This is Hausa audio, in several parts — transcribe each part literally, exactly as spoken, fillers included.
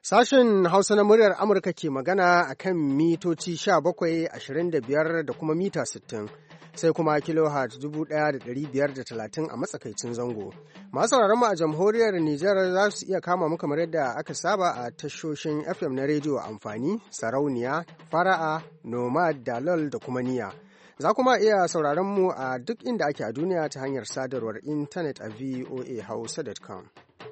Sashen Hausa na muryar Amurka ke magana a kan mitoci sha bakwai, ashirin da biyar da kuma mita sittin, sai kuma kilohertz dubu ɗaya da ɗari biyar da talatin a matsakaicin zango. Masu sauraron mu a jamhuriyar Nijar za su iya kama mu kamar yadda aka saba a tashoshin F M na rediyo amfani, sarauniya, fara'a, nomad, dalol da kuma niya. Za kuma iya sauraron mu a duk inda ake a duniya ta hanyar sadarwar intanet a v o a hausa dot com.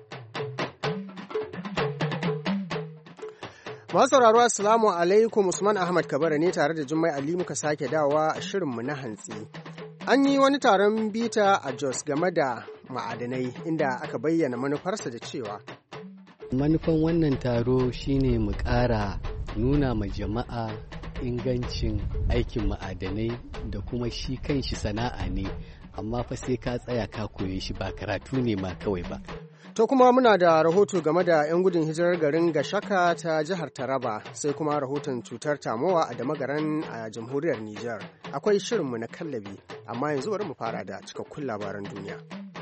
Masu sauraro Assalamu alaikum, Usman Ahmad Kabara ne tare da Jummai Ali muka sake dawowa a shirinmu na hantsi. An yi wani taron bita a Jos game da ma'adanai inda aka bayyana manufarsa da cewa manufan wannan taro shine mu ƙara nuna ma jama'a ingancin aikin ma'adanai da kuma shi kanshi sana'a ne, amma fa sai ka tsaya ka koye shi, ba karatu ne ma kawai ba. To kuma muna da rahoto game da 'yan gudun hijirar garin Gashaka ta jihar Taraba, sai kuma rahoton cutar tamowa a Damagaran a jamhuriyar Nijar. Akwai shirinmu na kallabi, amma yanzu bari mu fara da cikakkun labaran duniya.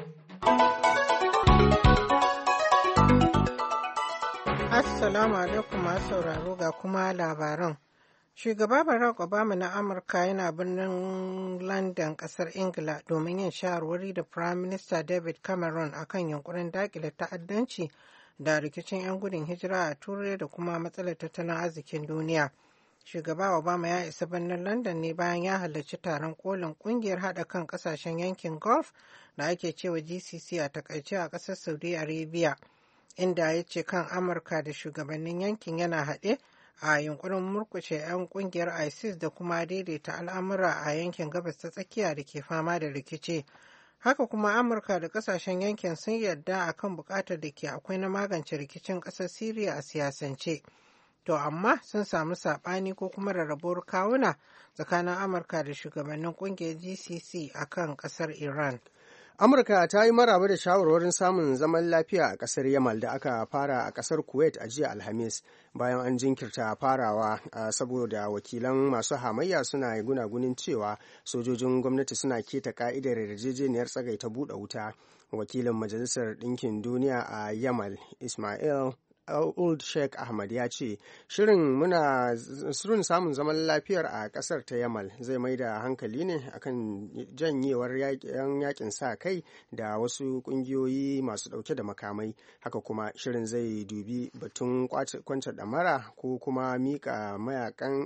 Assalamu alaikum masu sauraro ga kuma labaran. Shugaba Barack Obama na Amurka yana birnin London, kasar Ingila, domin yin shawarwari da Prime Minister David Cameron akan yunkurin dakile ta'addanci da rikicin 'yan gudun hijira a Turai da kuma matsalar tattalin arzikin duniya. Shugaba Obama ya isa birnin London ne bayan ya halarci taron kolin kungiyar haɗa kan ƙasashen yankin Gulf da ake cewa G C C a takaice a ƙasar Saudi Arabia, inda ya ce kan Amurka da shugabannin yankin yana haɗe a yunkurin murkushe 'yan kungiyar ISIS da kuma daidaita al'amura a yankin gabas ta tsakiya da ke fama da rikici. Haka kuma Amurka da kasashen yankin sun yarda akan bukatar da ke akwai na magance rikicin ƙasar Siriya a siyasance. To amma sun samu saɓani ko kuma rarrabuwar kawuna tsakanin Amurka da shugabannin kungiyar G C C akan ƙasar Iran. Amurka ta yi maraba da shawarwarin samun zaman lafiya a ƙasar Yamal da aka fara a ƙasar Kuwait a jiya Alhamis, bayan an jinkirta farawa saboda wakilan masu hamayya suna gunagunin cewa sojojin gwamnati suna keta ka'idar yarjejeniyar tsagaita buɗe wuta. Wakilin Majalisar Ɗinkin Duniya a Yamal, Ismail Old Sheikh Ahmad, ya ce shirin muna shirin samun zaman lafiyar a kasar ta Yamal zai mai da hankali ne akan janyewar yakin sa kai da wasu kungiyoyi masu dauke da makamai. Haka kuma shirin zai dubi batun kwance damara ko kuma mika mayakan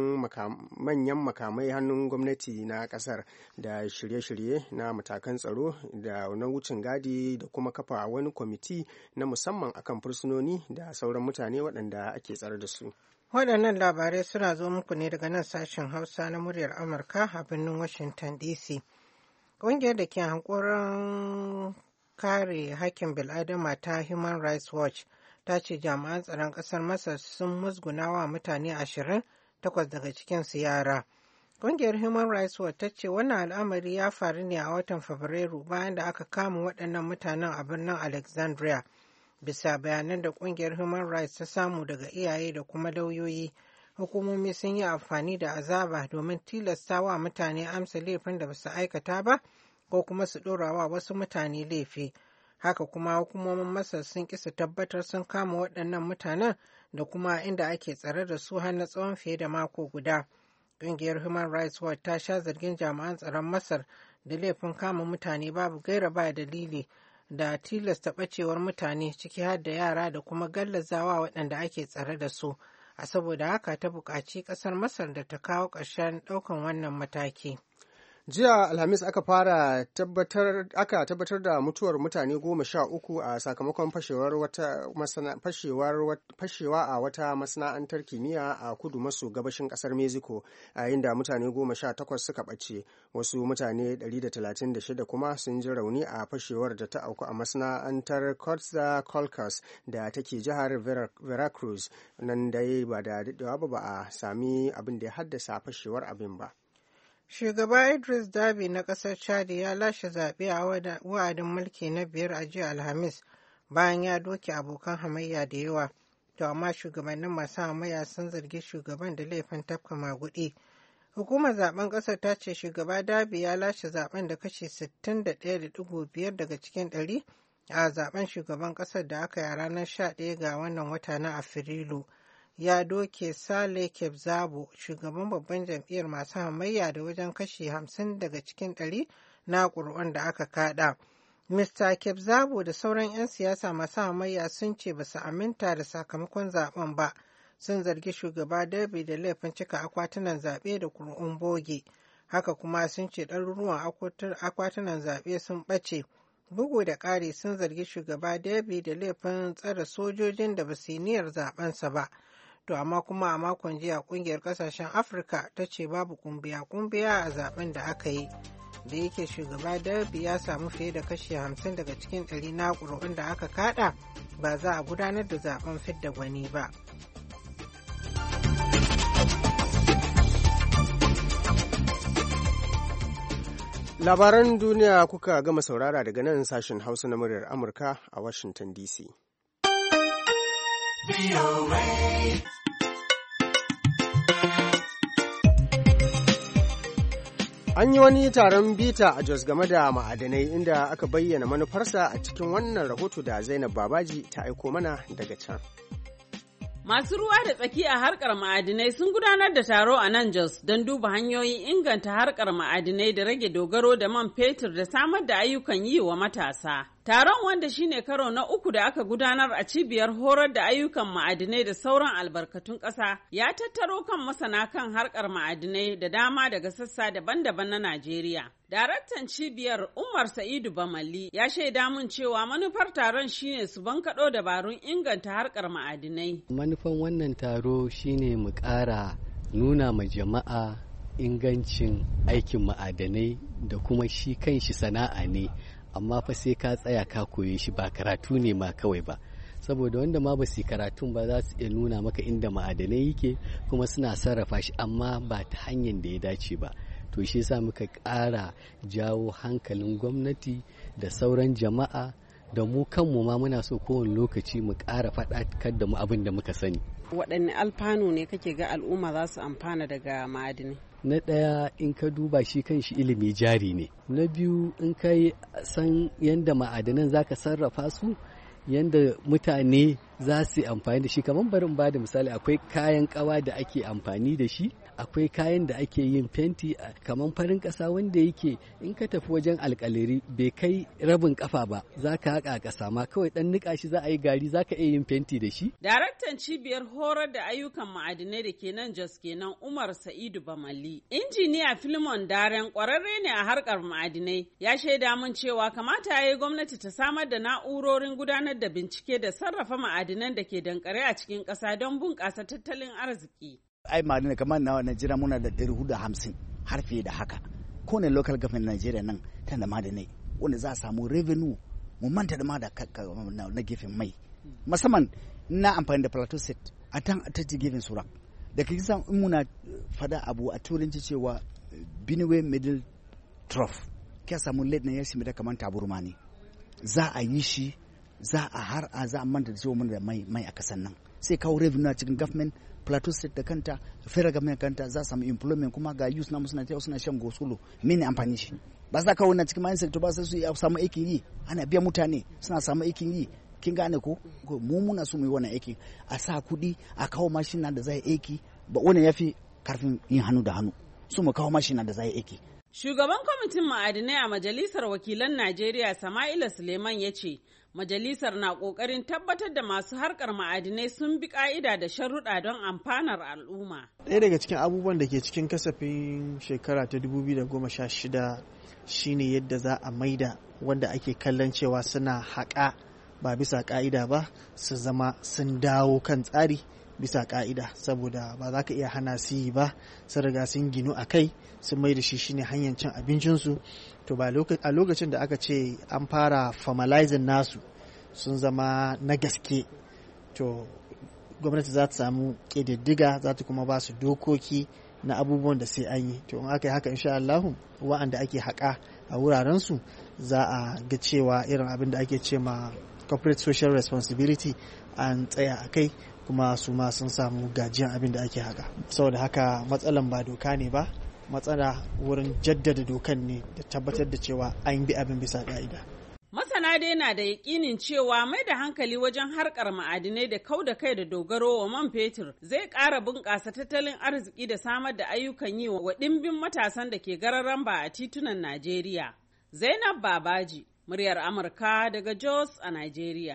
manyan makamai hannun gwamnati na kasar da shirye-shirye na matakan tsaro da na wucin gadi da kuma kafa wani kwamiti na musamman akan fursunoni da sauran mutane waɗanda ake tsare da su. Waɗannan labarai suna zo muku ne daga nan sashen Hausa na muryar Amurka a birnin Washington D C. Ƙungiyar da ke hankoron kare hakkin bil'adama ta Human Rights Watch ta ce jami'an tsaron ƙasar Masar sun musguna wa mutane ashirin, takwas daga cikinsu yara. Ƙungiyar Human Rights Watch ta ce wannan al'amari ya faru ne a watan Fabrairu bayan da aka kama waɗannan mutanen a birnin Alexandria. Bisa bayanan da kungiyar Human Rights ta samu daga iyaye da kuma lauyoyi, hukumomi sun yi amfani da azaba domin tilasta wa mutane amsa laifin da basu aikata ba ko kuma su ɗora wa wasu mutane laifi. Haka kuma hukumomin Masar sun ƙi su tabbatar sun kama waɗannan mutanen da kuma inda ake tsare da su har na tsawon fiye da mako guda. Ƙungiyar Human Rights Watch ta sha zargin jami'an tsaron Masar da laifin kama mutane babu gaira ba dalili da tilasta ɓacewar mutane ciki har da yara da kuma gallazawa waɗanda ake tsare da su, a saboda haka ta buƙaci ƙasar Masar da ta kawo ƙarshen ɗaukan wannan mataki. Jiya Alhamis aka fara tabbatar aka tabbatar da mutuwar mutane goma sha uku a sakamakon fashewar wata masana, fashewar fashewa a wata masana'antar kimiyya a kudu maso gabashin kasar Mexico, a yayin da mutane goma sha takwas suka ɓace. Wasu mutane ɗari da talatin da shida kuma sun ji rauni a fashewar da ta auku a masana'antar Coatzacoalcos da take jihar Veracruz. Nan dai ba da daɗewa ba ba a sami abin da ya haddasa fashewar abin ba. Shugaba Idris Deby na ƙasar Chad ya lashe zaɓe a wa'adin mulki na biyar a jiya Alhamis bayan ya doke abokan hamayya da yawa. To amma shugabannin masu hamayya sun zargi shugaban da laifin tafka maguɗi. Hukumar zaben ƙasar ta ce shugaba Deby ya lashe zaben da kashi sittin da ɗaya da ɗigo biyar daga cikin ɗari a zaben shugaban ƙasar da aka yi a ranar sha ɗaya ga wannan wata na Afrilu ya doke Sale Kebzabo, shugaban babban jam'iyyar masu hamayya da wajen kashi hamsin daga cikin ɗari na ƙuri'un da aka kaɗa. Mista Kebzabo da sauran 'yan siyasa masu hamayya sun ce ba su aminta da sakamakon zaben ba, sun zargi shugaba Derby da laifin cika akwatunan zaɓe da ƙuri'un boge. Haka kuma sun ce ɗaruruwan akwatunan zaɓe sun ɓace. Bugu da ƙari sun zargi shugaba Derby da laifin tsare sojojin da ba su yi niyyar zaɓensa ba. To amma kuma a makon jiya ƙungiyar ƙasashen Afirka ta ce babu kumbiya-kumbiya a zaben da aka yi. Da yake shugaba Derby ya samu fiye da kashi hamsin daga cikin ɗari na ƙuri'un da aka kaɗa, ba za a gudanar da zaben fidda gwani ba. Labaran duniya kuka gama saurara daga nan sashen Hausa na muryar Amurka a Washington D C. An yi wani taron bita a Jos game da ma'adanai inda aka bayyana manufarsa a cikin wannan rahoto da Zainab Babaji ta aiko mana daga can. Masu ruwa da tsaki a harkar ma'adinai sun gudanar da taro a nan Jos don duba hanyoyin inganta harkar ma'adinai da rage dogaro da man fetur da samar da ayyukan yi wa matasa. Taron, wanda shine karo na uku da aka gudanar a cibiyar horar da ayyukan ma'adinai da sauran albarkatun ƙasa, ya tattaro kan masana kan harkar ma'adinai da dama daga sassa daban-daban na Najeriya. Daraktan cibiyar Umar Sa'idu Bamalli ya shaida mun cewa manufar taron shine su bankaɗo dabarun inganta harkar ma'adinai. Manufan wannan taro shine mu ƙara nuna ma jama'a ingancin aikin ma'adanai da kuma shi kanshi sana'a ne. Amma fa sai ka tsaya ka koye shi, ba karatu ne ma kawai ba, saboda wanda ma ba su karatun ba za su iya nuna maka inda ma'adanai yake kuma suna sarrafa shi, amma ba ta hanyar da ya dace ba. To shi yasa muka ƙara jawo hankalin gwamnati da sauran jama'a da mu kanmu ma muna so kowane lokaci mu ƙara faɗakar da mu abin da muka sani. Waɗanne alfanu ne kake ga al'umma za su amfana daga ma'adinai? Na ɗaya, in ka duba shi kan shi ilimi jari ne. Na biyu, in ka san yadda ma'adanan za ka sarrafa su, yadda mutane za su yi amfani da shi. Kamar barin ba da misali, akwai kayan ƙawa da ake amfani da shi, akwai kayan da ake yin fenti, kamar farin ƙasa wanda yake in ka tafi wajen alƙaliri bai kai rabin ƙafa ba, za ka haƙa ƙasa ma kawai ɗan niƙa shi za a yi gari, za ka iya yin fenti da shi. Daraktan cibiyar horar da ayyukan ma'adinai da ke nan Jos kenan Umar Sa'idu Bamalli. Injiniya Filimon Daren ƙwararre ne a harkar ma'adinai, ya shaida mun cewa kamata ya yi gwamnati ta samar da na'urorin gudanar da bincike da sarrafa ma'adinan da ke dankare a cikin ƙasa don bunƙasa tattalin arziki. Ai ma'adinai kamar na Najeriya muna da ɗari hudu da hamsin har fiye da haka. Kowane local government Najeriya nan tana da ma'adinai wanda za a samu revenue mu manta da ma da na gefen mai. Musamman na amfani da plateau set a tan a taji gefen sura. Da kake san in muna fada abu a turanci cewa Benue Middle Trough. Kya samu lead na yashi da kamar taburma ne. Za a yi shi, za a har a za a manta da cewa muna da mai mai a kasan nan. Sai kawo revenue a cikin government, plateau state da kanta, federal government kanta za samu employment, kuma ga youth na musu na suna shan gosulo. Mene amfani shi? Ba za ka kawo na cikin mine sector ba sai su samu aikin yi. Ana biya mutane suna samu aikin yi. Kin gane ko? Mu muna so mu yi wannan aikin. A sa kuɗi, a kawo mashina da zai aiki. Ba wannan yafi karfin yin hannu da hannu. Su mu kawo mashina da zai aiki. Shugaban kwamitin ma'adinai a Majalisar Wakilan Najeriya Sama'ila Suleiman ya ce, Majalisar na ƙoƙarin tabbatar da masu harkar ma'adinai sun bi ƙa'ida da sharuɗa don amfanar al'umma. Ɗaya daga cikin abubuwan da ke cikin kasafin shekara ta dubu biyu da goma sha shida shine yadda za a maida wanda ake kallon cewa suna haƙa ba bisa ƙa'ida ba su zama sun dawo kan tsari bisa ƙa'ida, saboda ba za ka iya hana su yi ba, sun riga sun ginu a kai, sun mai da shi shine hanyar cin abincinsu. To ba a lokacin da aka ce an fara formalizing nasu sun zama na gaske, to gwamnati za ta samu ƙididdiga, za ta kuma ba su dokoki na abubuwan da sai an yi. To in aka yi haka insha Allah wa'anda ake haƙa a wurarensu za a ga cewa irin abin da ake ce ma corporate social responsibility an tsaya a kai, kuma su ma sun samu gajiyan abin da ake haka. Saboda haka matsalan ba doka ne ba, matsala wurin jaddada dokan ne da tabbatar da cewa an bi abin bisa ka'ida. Masana Masana dai na da yakinin cewa mai da hankali wajen harkar ma'adinai da kau da kai da dogaro wa man fetur zai ƙara bunƙasa tattalin arziki da samar da ayyukan yi wa ɗimbin matasan da ke gararan ba a titunan Najeriya. Zainab Babaji, muryar Amurka daga Jos a Najeriya.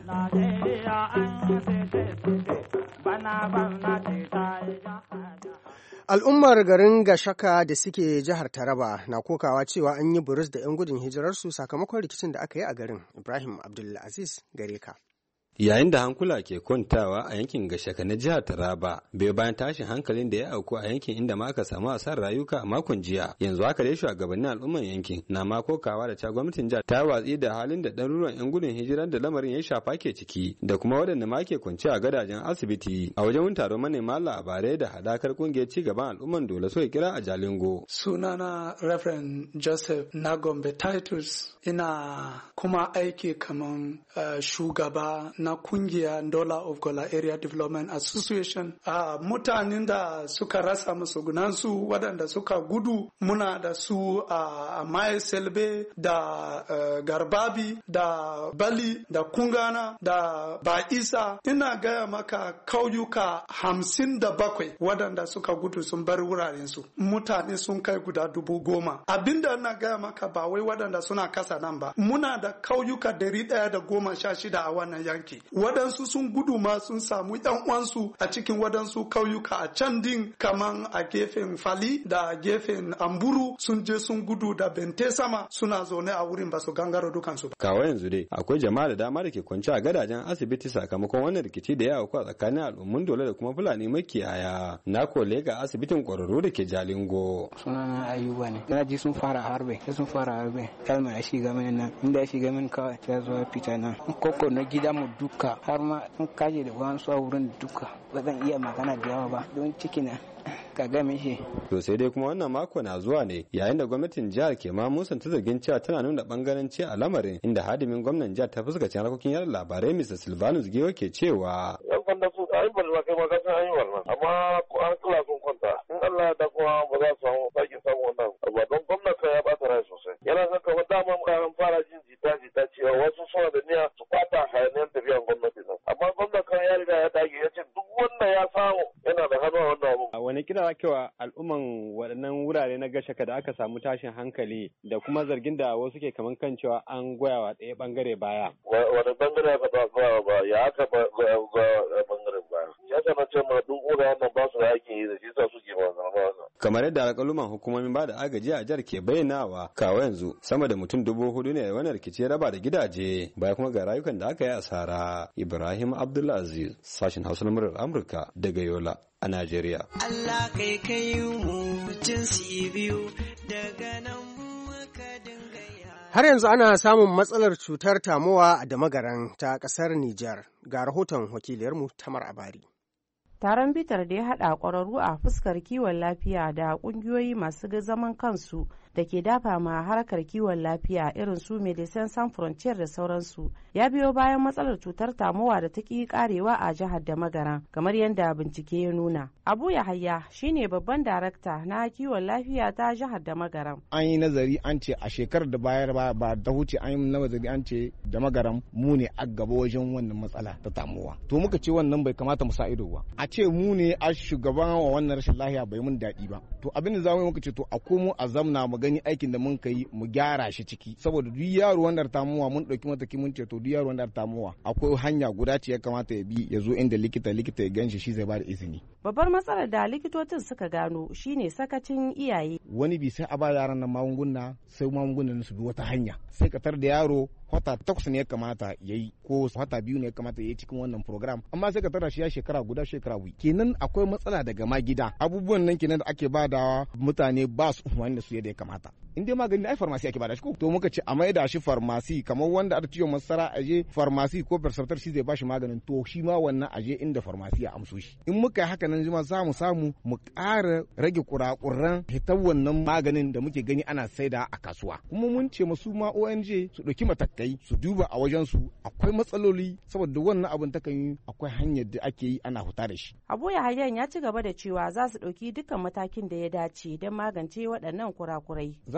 Al'ummar garin Gashaka da suke jihar Taraba na kokawa cewa an yi burus da 'yan gudun hijirarsu sakamakon rikicin da aka yi a garin. Ibrahim Abdulaziz gare ka. Yayin da hankula ke kwantawa a yankin Gashaka na jihar Taraba bai bayan tashin hankalin da ya auku a yankin inda ma aka samu asarar rayuka a makon jiya, yanzu haka dai shugabannin al'umman yankin na ma kokawa da ta gwamnatin jihar ta watsi da halin da ɗaruruwan 'yan gudun hijirar da lamarin ya shafa ke ciki da kuma waɗanda ma ke kwance a gadajen asibiti a wajen taron manema labarai da hadakar kungiyar ci gaban al'umman dole suka kira a Jalingo. Sunana Reverend Joseph Nagombe Titus, ina kuma aiki kaman uh, shugaba na kungiya Ndola of Gola Area Development Association. Uh, mutanen da suka rasa musugunansu waɗanda suka gudu muna da su a uh, Maye Selbe da uh, Garbabi da Bali da Kungana da Ba'isa. Ina gaya maka kauyuka hamsin da bakwai waɗanda suka gudu sun bar wurarensu. Mutane sun kai guda dubu goma. Abinda ina gaya maka ba wai waɗanda suna kasa nan ba. Muna da kauyuka dari ɗaya da goma sha shida a wannan yanki. Waɗansu sun gudu ma sun samu ɗan uwansu a cikin waɗansu kauyuka a can din kaman a gefen Fali da gefen Amburu sun je sun gudu da Bente Sama suna zaune a wurin ba su gangaro dukansu ba. Kawo yanzu dai akwai jama'a da dama da ke kwance a gadajen asibiti sakamakon wannan rikici da ya auku a tsakanin al'ummun dole da kuma Fulani makiyaya. Na kole ga asibitin ƙwararru da ke Jalingo. Sunana Ayuba ne. Na ji sun fara harbe, sai sun fara harbe. Kalma ya shiga mini nan, inda ya shiga mini kawai sai zuwa fita nan. Koko na gida mu duka har ma sun kaje da wasu a wurin duka. Ba zan iya magana da yawa ba don ciki na ka game shi. To sai dai kuma wannan mako na zuwa ne yayin da gwamnatin jihar ke ma musanta zargin cewa tana nuna bangaranci a lamarin, inda hadimin gwamnan jihar ta fuskacin harkokin yada labarai Mister Silvanus Giwa ke cewa. Yan kwanda su a yi balwa kai ma kasan an yi wannan amma ko an kula sun kwanta in Allah da kuma ba za su samu sake samu wannan abu don gwamnati ya bata rai sosai. Yana son kamar dama an fara jin jita-jita cewa wasu suna da niyya su kwata hayaniyar tafiyan gwamnati nan amma gwamnati ya riga ya dage ya ce duk wanda ya samu yana da hannu a wannan abu. A wani kira kewa al'umman waɗannan wurare na Gashaka da aka samu tashin hankali da kuma zargin da wasu ke kaman kan cewa an goya wa ɗaya bangare baya. Wani bangare aka ba goya ba ya aka ba bangaren baya. Ya sana ce ma duk wuraren nan ba su da aikin yi da shi sa suke ba zama. Kamar yadda alƙaluman hukumomin ba da agaji a jihar ke bayyanawa kawo yanzu sama da mutum dubu hudu ne wani rikici ya raba da gidaje baya kuma ga rayukan da aka yi asara. Ibrahim Abdulaziz, sashen Hausa na murar Amurka daga Yola a Najeriya. Allah kai kai mu jinsi biyu daga nan muka dinga ya. Har yanzu ana samun matsalar cutar tamowa a Damagaran ta ƙasar Nijar. Ga rahoton wakiliyarmu Tamar Abari. Taron bitar da ya haɗa ƙwararru a fuskar kiwon lafiya da ƙungiyoyi masu zaman kansu da ke dafa ma harkar kiwon lafiya irin su Medecins Sans Frontieres da sauransu ya biyo bayan matsalar cutar tamowa da ta ƙi karewa a jihar Damagaran kamar yadda bincike ya nuna. Abu Yahaya shine babban darakta na kiwon lafiya ta jihar Damagaran. An yi nazari an ce a shekarar da bayar ba ba ta huce an yi nazari an ce Damagaran mu ne a gaba wajen wannan matsala ta tamowa. To muka ce wannan bai kamata mu sa ido ba. A ce mu ne a shugaban wa wannan rashin lafiya bai mun daɗi ba. To abin da zamu muka ce to a komo a zamna mu gani aikin da mun kai mu gyara shi ciki saboda duk yaro wanda tamuwa mun dauki mataki mun ce to duk yaro wanda tamuwa akwai hanya guda ce ya kamata ya bi ya zo inda likita likita ya ganshi shi zai ba da izini. Babbar matsalar da likitocin suka gano shine sakacin iyaye. Wani bi sai a ba yaran nan magunguna sai magungunan su bi wata hanya sai ka tar da yaro wata takwas ne ya kamata ya yi ko wata biyu ne ya kamata ya yi cikin wannan program amma sai ka tara shi ya shekara guda shekara biyu kenan akwai matsala daga ma gida abubuwan nan kenan da ake badawa mutane ba su wanda su yadda ya kamata in dai magani ai farmasi ake bada shi ko to muka ce a maida shi farmasi kamar wanda aka ciwo masara aje farmasi ko prescriptor shi zai bashi maganin to shi ma wannan aje inda farmasi ya amso shi in muka yi haka nan jima za mu samu mu ƙara rage kurakuran hitar wannan maganin da muke gani ana saida a kasuwa kuma mun ce masu ma O N G su ɗauki matakai su duba a wajen su akwai matsaloli saboda wannan abin ta kan yi akwai hanyar da ake yi ana huta da shi. Abu Yahaya ya ci gaba da cewa za su ɗauki dukkan matakin da ya dace don magance waɗannan kurakurai. Za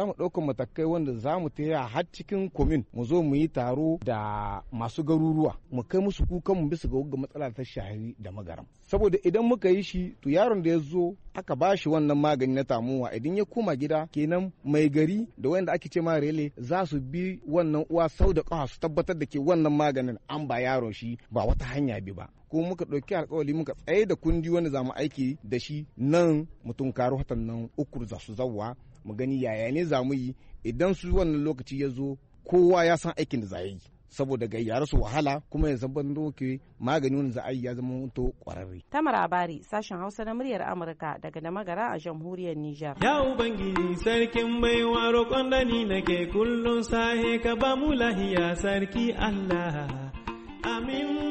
mu ɗaukar matakai wanda za mu taya har cikin komin mu zo mu yi taro da masu garuruwa mu kai musu kukan mu bisa ga matsala ta shahari da magaram. Saboda idan muka yi shi to yaron da ya zo aka ba shi wannan magani na tamuwa idan ya koma gida kenan mai gari da wanda ake ce ma rele za su bi wannan uwa sau da ƙafa su tabbatar da ke wannan maganin an ba yaron shi ba wata hanya bi ba. Ko muka ɗauki alƙawari muka tsaye da kundi wanda za mu aiki da shi nan mutum karu watan nan uku za su zawwa mu gani yaya ne za mu yi idan su wannan lokaci ya zo kowa ya san aikin da za yi saboda ga yara su wahala kuma ya zama doke magani wanda za a yi ya zama to kwararre. Tamar Abari sashen Hausa na muryar Amurka daga Damagara a jamhuriyar Nijar. Ya Ubangiji sarkin baiwa roƙon da ni nake kullum sahe ka ba mu lahiya sarki Allah. Amin.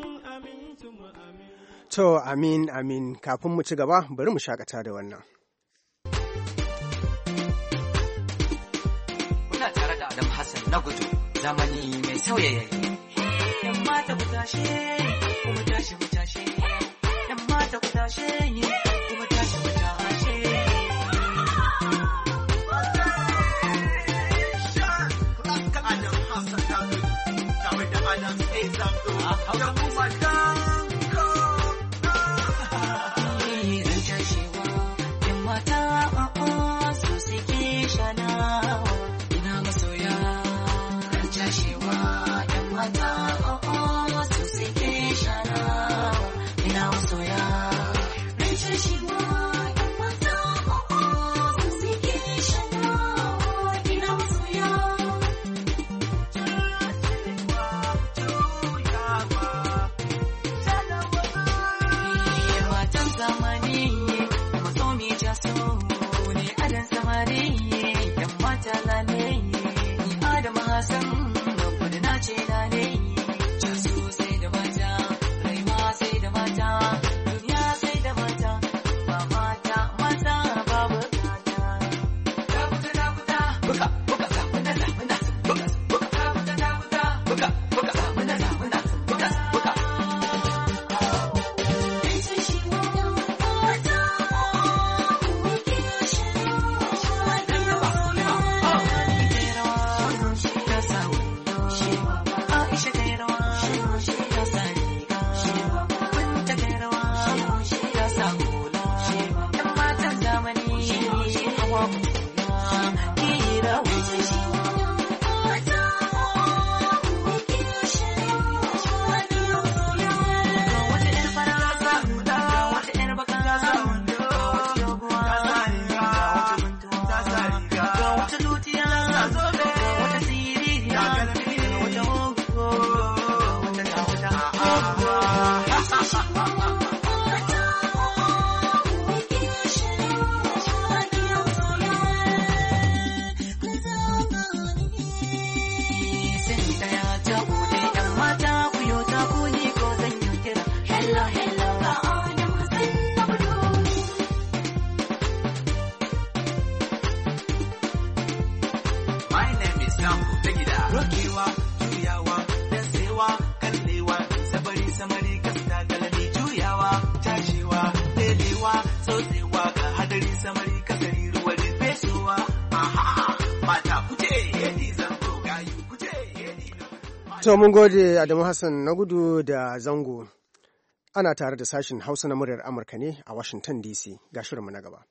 To amin amin kafin mu ci gaba bari mu shakata da wannan. Muna tare da Adam Hassan na gudu zamani mai sauya yayi. Yan mata ku tashe, kuma tashi ku tashe. Yan mata ku tashe, kuma tashi ku tashe. Adam Hassan na gudu, tare da Adam Hassan. To mun gode Adamu Hassan na gudu da zango. Ana tare da sashin Hausa na muryar Amurka ne a Washington D C. Ga shirinmu na gaba.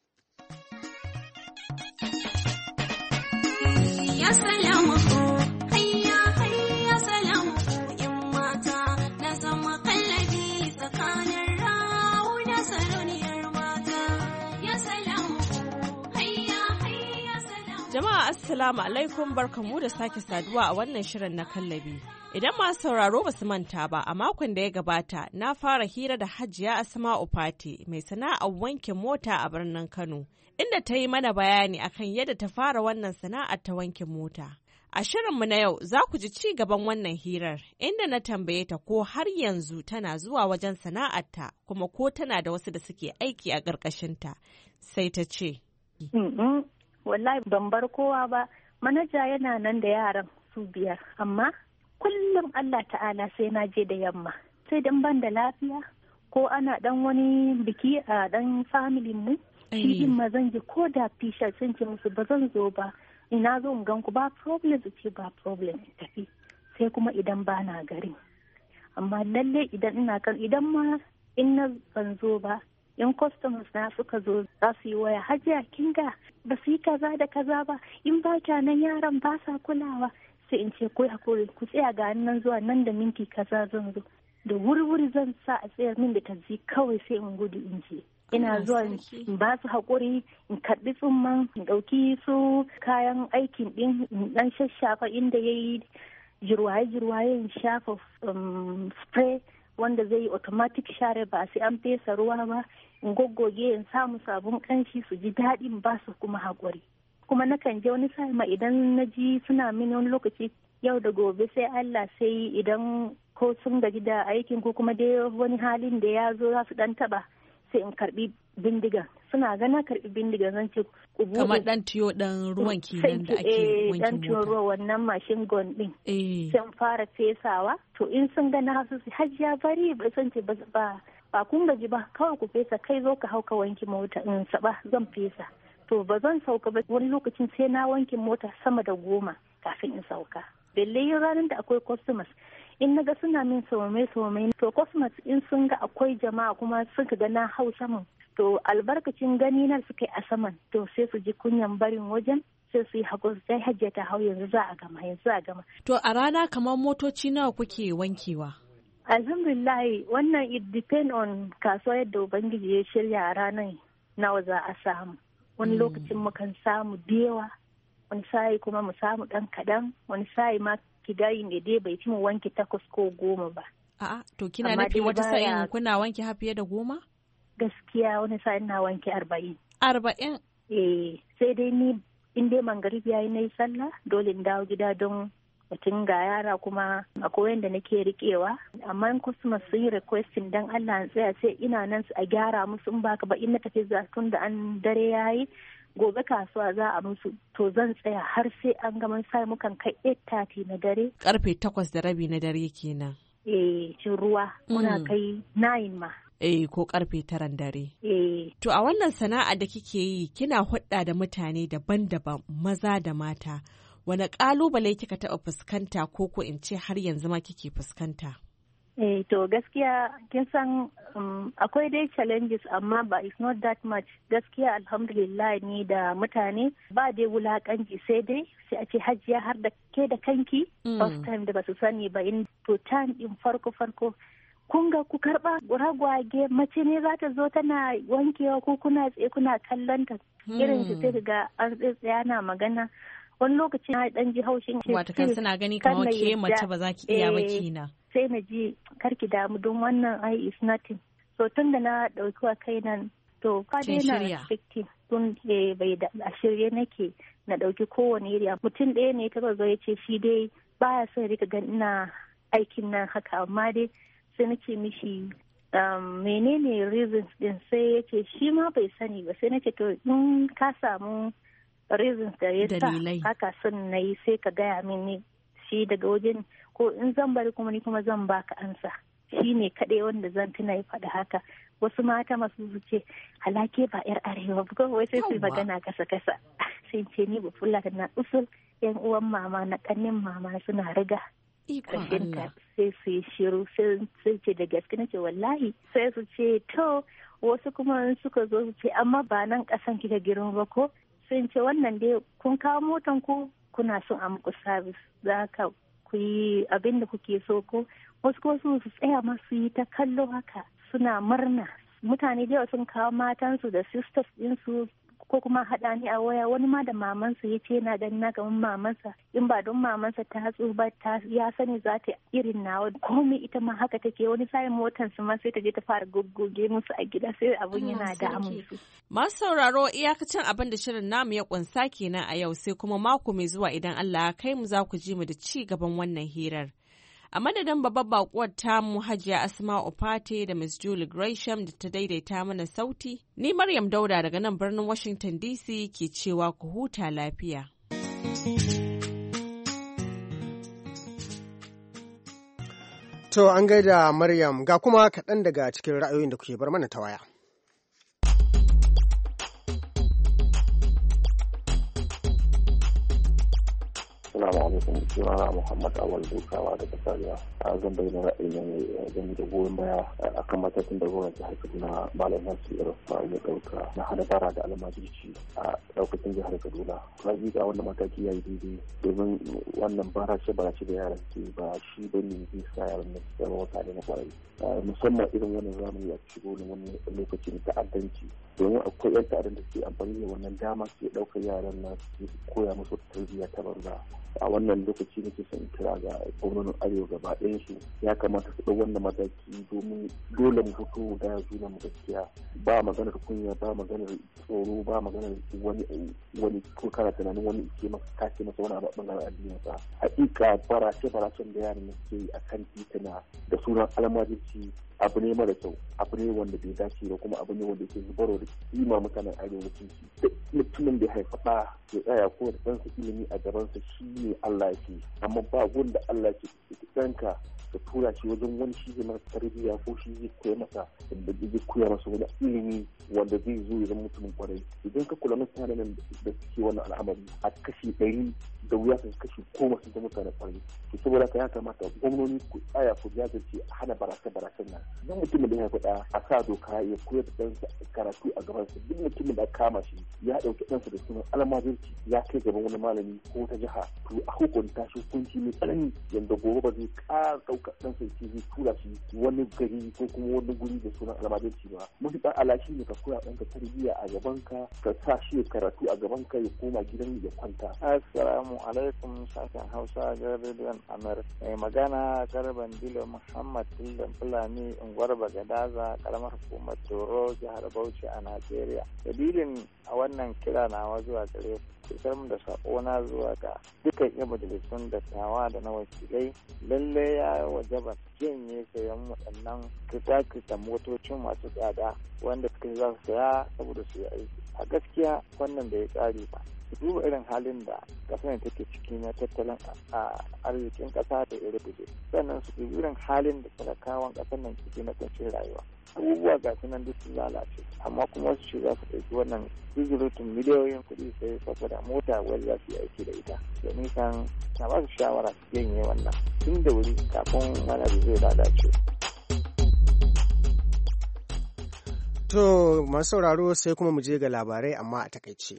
Ya salamu hayya hayya salamu yan mata na zama kallabi tsakanin rawu da sarauniyar mata. Ya salamu hayya hayya salamu. Jama'a assalamu alaikum barkamu da sake saduwa a wannan shirin na kallabi. Idan masu sauraro ba su manta ba, a makon da ya gabata na fara hira da Hajiya Asma'u Fati mai sana'ar wanke mota a birnin Kano, inda ta yi mana bayani akan yadda ta fara wannan sana'ar ta wanke mota. A shirinmu na yau za ku ji ci gaban wannan hirar, inda na tambaye ta ko har yanzu tana zuwa wajen sana'arta kuma ko tana da wasu da suke aiki a ƙarƙashinta. Sai ta ce. Wallahi ban bar kowa ba, manaja yana nan da yaran su biyar, amma kullum Allah ta'ala sai na je da yamma sai dan ban da lafiya ko ana dan wani biki a dan familin mu shi din ma zan je ko da fisha sun ce musu ba zan zo ba ina zo in gan ku ba problem su ce ba problem in tafi sai kuma idan ba na garin. Amma lalle idan ina kan idan ma in na ban zo ba in customers na suka zo za su yi waya hajiya kin ga ba su yi kaza da kaza ba in ba kya nan yaran ba sa kulawa sai in ce kai hakuri ku tsaya ga nan zuwa nan da minti kaza zan zo da wuri-wuri zan sa a tsayar min da tazi kawai sai in gudu in je ina zuwa in ba su haƙuri in karɓi tsumman in ɗauki su kayan aikin ɗin in ɗan shashafa inda ya yi jirwaye-jirwaye in shafa spray wanda zai yi automatic share ba sai an fesa ruwa ba in goggoge in samu sabon kanshi su ji daɗin ba su kuma haƙuri kuma nakan je wani sai ma idan na ji suna mini wani lokaci yau da gobe sai Allah sai idan ko sun gaji da aikin ko kuma dai wani halin da ya zo za su dan taba sai in karbi bindiga suna gana karbi bindiga zan ce ku bude kamar dan tiyo dan ruwan kenan da ake wanke dan tiyo ruwa wannan machine gun din sai in fara fesawa to in sun gana su hajiya bari ba san ce ba ba kun gaji ba kawai ku fesa kai zo ka hauka wanki mota in saba zan fesa to ba zan sauka ba wani lokacin sai na wanke mota sama da goma kafin in sauka balle ranar da akwai customers in naga suna min saume-saume to customers in sun ga akwai jama'a kuma suka ga na hau saman to albarkacin gani na suka yi a saman to sai su ji kunyan barin wajen sai su yi haƙuri sai hajjiya ta hau yanzu za a gama yanzu a gama. To a rana kamar motoci nawa kuke wankewa? Alhamdulillah wannan it depend on kasuwa yadda ubangiji ya shirya a ranar nawa za a samu. Wani lokacin mukan samu da yawa wani sa'i kuma mu samu ɗan kaɗan wani sa'i ma kidayi ne dai bai ci mu wanke takwas ko goma ba. A'a to kina nufi wata sa'in kuna wanke har fiye da goma? Gaskiya wani sa'in na wanke arba'in. Arba'in? Eh sai dai ni in dai mangarib yayi na yi sallah dole in dawo gida don mutum ga yara kuma akwai wanda nake riƙewa amma in customers sun yi requesting dan Allah an tsaya sai ina nan su a gyara musu in baka ba in na tafi za tun da an dare yayi gobe kasuwa za a musu to zan tsaya har sai an gama sai mukan kai eight thirty na dare karfe takwas da rabi na dare kenan eh cin ruwa muna kai nine ma eh ko karfe taran dare eh to a wannan sana'a da kike yi kina hudda da mutane daban-daban maza da mata wani kalubale kika taɓa fuskanta ko ko in ce har yanzu ma kike fuskanta? Eh to gaskiya kin san um, akwai dai challenges amma ba it's not that much gaskiya alhamdulillah ni da mutane ba dai wulakanci sai dai sai a ce hajiya har da ke da kanki mm. first time da ba su sani ba in to time din farko farko kun ga ku karba ragwage mace ne za ta zo tana wankewa ko kuna tsaye kuna kallon ta mm. irin su sai ga an tsaya na magana wani lokaci na dan ji haushin wata kan suna gani kamar ke mace ba za ki iya ba kina sai na ji karki damu don wannan ai is nothing so tun da na dauki wa kai nan to ka dai na restrictive tun bai da a shirye nake na dauki kowane iriya mutum ɗaya ne ta zo ya ce shi dai baya son rika ganin ina aikin nan haka amma dai sai na ce mishi menene reasons din sai ya ce shi ma bai sani ba sai na ce to in ka samu reasons da ya sa haka son na yi sai ka gaya min ne shi daga wajen ko in zan bari kuma ni kuma zan baka ansa shi ne kaɗai wanda zan tuna ya faɗa haka wasu mata masu su ce halake ba yar arewa ba wai sai su magana kasa kasa sai ce ni ba fulla na usul yan uwan mama na kannin mama suna riga kashinta sai su yi shiru sai ce da gaske na ce wallahi sai su ce to wasu kuma suka zo su ce amma ba nan ƙasan ki da girma ba ko sun ce wannan dai kun kawo motan ku kuna son a muku sabis za ka ku yi abin da kuke so ko wasu ko su tsaya masu yi ta kallo haka suna murna mutane da yawa sun kawo matansu da sisters ɗinsu ko kuma haɗa ni a waya wani ma da mamansa ya ce na ganin na gaban mamansa in ba don mamansa ta hatsu ba ta ya sani za ta irin nawa komai ita ma haka take wani sa'in motar su ma sai ta je ta fara goggoge musu a gida sai abun yana damun su. Masu sauraro iyakacin abin da shirin namu ya kunsa kenan a yau sai kuma mako mai zuwa idan Allah ya kai mu za ku ji mu da ci gaban wannan hirar. A madadin babbar bakuwar tamu Hajiya Asma'u Fate da Miss Julie Gresham da ta daidaita mana sauti, ni Maryam Dauda daga nan birnin Washington D C ke cewa ku huta lafiya. To an gaida Maryam ga kuma kaɗan daga cikin ra'ayoyin da kuke bar mana ta waya. Assalamu alaikum, sunana Muhammad Awal Dukawa daga Zaria. A zan bayyana ra'ayi ne game da goyon baya akan matakin da gwamnati jihar Kaduna Malam Nasir Rufa ya dauka na hana bara da almajirci a daukacin jihar Kaduna. Hakika wannan mataki yayi daidai domin wannan bara ce bara ce da yaran ke ba shi bane zai sa yaran nan su zama mutane na kwarai. Musamman irin wannan zamani ya shigo da wani lokaci na ta'addanci domin akwai yan ta'addan da ke amfani da wannan dama su ɗaukar yaran nan su koya musu tarbiyya ta banza. A wannan lokaci nake son kira ga gwamnonin arewa gaba ɗayan su ya kamata su ɗau wannan mataki domin dole mu fito da juna mu gaskiya ba maganar kunya ba maganar tsoro ba maganar wani wani ko kana tunanin wani ke masa kace masa wani abu bangaren addinin sa. Hakika barace baracen da yaran ke a kan titina da sunan almajirci abu ne mara kyau, abu ne wanda bai dace ba kuma abu ne wanda ke zubarwa da kima mutanen arewacin shi. Duk mutumin da ya haifa ɗa ya tsaya ko da ɗansa ilimi a gabansa shi ne Allah ya ce, amma ba wanda Allah ya ce ɗanka ka tura shi wajen wani shi zai masa tarbiyya ko shi zai koya masa da zai koya masa wani ilimi wanda zai zo ya zama mutumin kwarai. Idan ka kula mutanen da suke wannan al'amari a kashi ɗari da wuya su kashi goma sun zama mutane kwarai. To saboda ka ya kamata gwamnoni ku tsaya ku jajirce a hana barasa-barasan nan. Idan mutumin da ya faɗa a sa doka ya koyar da ɗansa karatu a gabansa, duk mutumin da kama shi ya ɗauki ɗansa da sunan almajirci ya kai gaban wani malami ko ta jiha to a hukunta shi hukunci mai tsanani yanda gobe ba zai ƙara ɗauka ɗansa ce zai tura shi wani gari ko kuma wani guri da sunan almajirci ba. Mafi ɗan alashi ne ka koya ɗanka tarbiyya a gabanka ka sa shi ya karatu a gabanka ya koma gidan ya kwanta. Assalamu alaikum sashen Hausa ga rediyon Amerika. Mai magana Garban Dilo Muhammad Dillan Fulani unguwar Bagadaza karamar hukumar Toro jihar Bauchi a Najeriya. Dalilin a wannan kira nawa zuwa gare ku isar mu da sakona zuwa ga dukkan yan majalisun dattawa da na wakilai lalle ya wajaba janye sayan waɗannan kita-kita motocin masu tsada wanda suka za su saya saboda su yi aiki. A gaskiya wannan bai tsari ba. Su duba irin halin da kasar take ciki na tattalin arzikin ƙasa da iri guje, sannan su dubi irin halin da talakawan ƙasar nan ciki na kwanciyar rayuwa. Abubuwa ga su nan duk sun lalace, amma kuma wasu ce za su ɗauki wannan zuzurutun miliyoyin kuɗi sai saboda mota wani za su yi aiki da ita. Domin kan na ba su shawara su janye wannan tun da wuri kafin wani abu zai lalace. To masu sauraro sai kuma mu je ga labarai amma a takaice.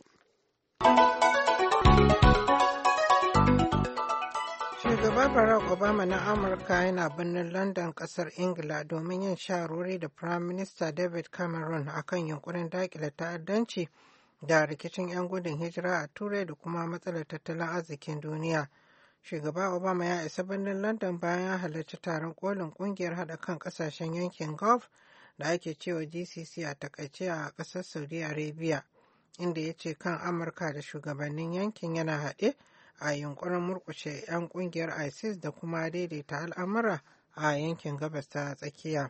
Shugaba Barack Obama na Amurka yana birnin London kasar Ingila domin yin shawarwari da Prime Minister David Cameron akan yunkurin dakile ta'addanci da rikicin 'yan gudun hijira a Turai da kuma matsalar tattalin arzikin duniya. Shugaba Obama ya isa birnin London bayan ya halarci taron kolin kungiyar haɗa kan ƙasashen yankin Gulf da ake cewa G C C a takaice a ƙasar Saudi Arabia, inda ya ce kan Amurka da shugabannin yankin yana haɗe a yunkurin murƙushe 'yan ƙungiyar ISIS da kuma daidaita al'amura a yankin gabas ta tsakiya.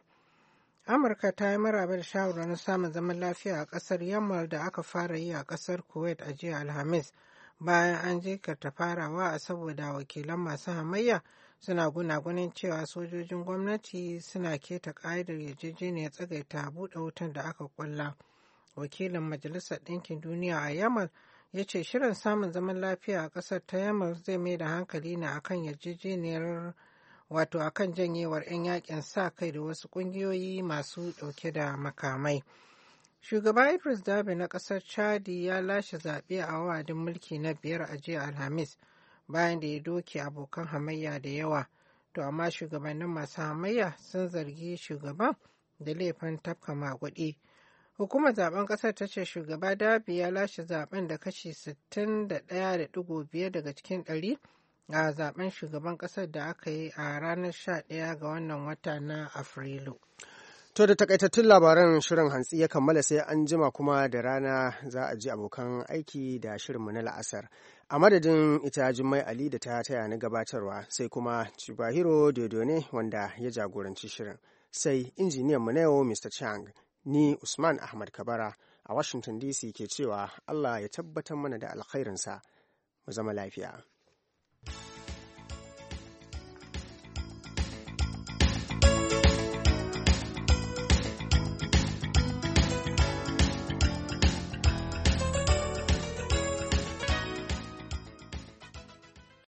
Amurka ta yi maraba da shawarwarin samun zaman lafiya a ƙasar Yamal da aka fara yi a ƙasar Kuwait a jiya Alhamis, bayan an jinkirta farawa a saboda wakilan masu hamayya suna gunagunin cewa sojojin gwamnati suna keta ƙa'idar yarjejeniyar tsagaita buɗe wutan da aka ƙulla. Wakilin Majalisar Ɗinkin Duniya a Yamal ya ce shirin samun zaman lafiya a ƙasar ta Yamal zai mai da hankali ne akan yarjejeniyar wato akan janyewar 'yan yakin sa kai da wasu ƙungiyoyi masu ɗauke da makamai. Shugaba Idris Deby na ƙasar Chadi ya lashe zaɓe a wa'adin mulki na biyar a jiya Alhamis bayan da ya doke abokan hamayya da yawa. To amma shugabannin masu hamayya sun zargi shugaban da laifin tafka maguɗi. Hukumar zaben kasar ta ce shugaba Dabi ya lashe zaben da kashi sittin da ɗaya da ɗigo biyar daga cikin ɗari a zaben shugaban kasar da aka yi a ranar sha ɗaya ga wannan wata na Afrilu. To da takaitattun labaran shirin hantsi ya kammala sai an jima kuma da rana za a ji abokan aiki da shirinmu na la'asar. A madadin ita Jummai Ali da ta taya ni gabatarwa sai kuma Chibahiro Dodone wanda ya jagoranci shirin. Sai injiniyanmu na yau Mister Chang. Ni Usman Ahmad Kabara a Washington D C ke cewa Allah ya tabbatar mana da alkhairinsa, mu zama lafiya.